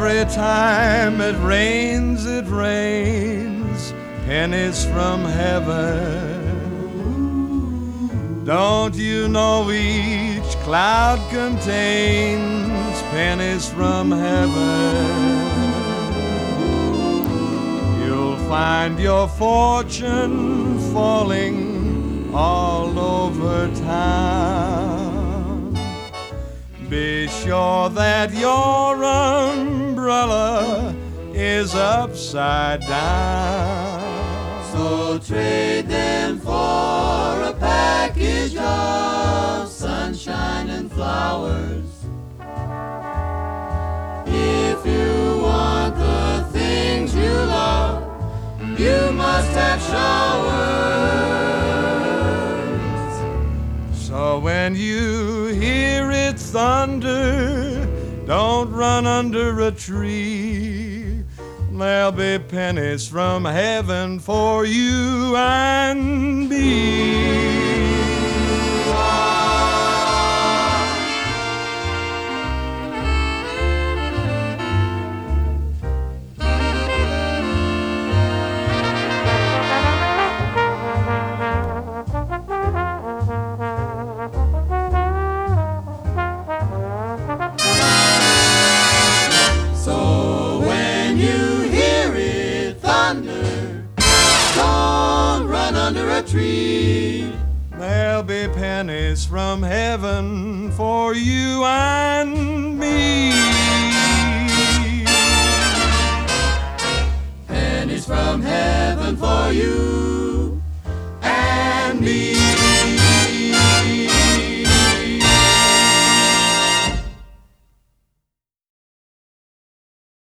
Every time it rains, pennies from heaven. Don't you know each cloud contains pennies from heaven? You'll find your fortune falling all over town. Be sure that your umbrella is upside down. So trade them for a package of sunshine and flowers. If you want the things you love, you must have showers. So when you hear it thunder, don't run under a tree. There'll be pennies from heaven for you and me. Tree. There'll be pennies from heaven for you and me. Pennies from heaven for you and me.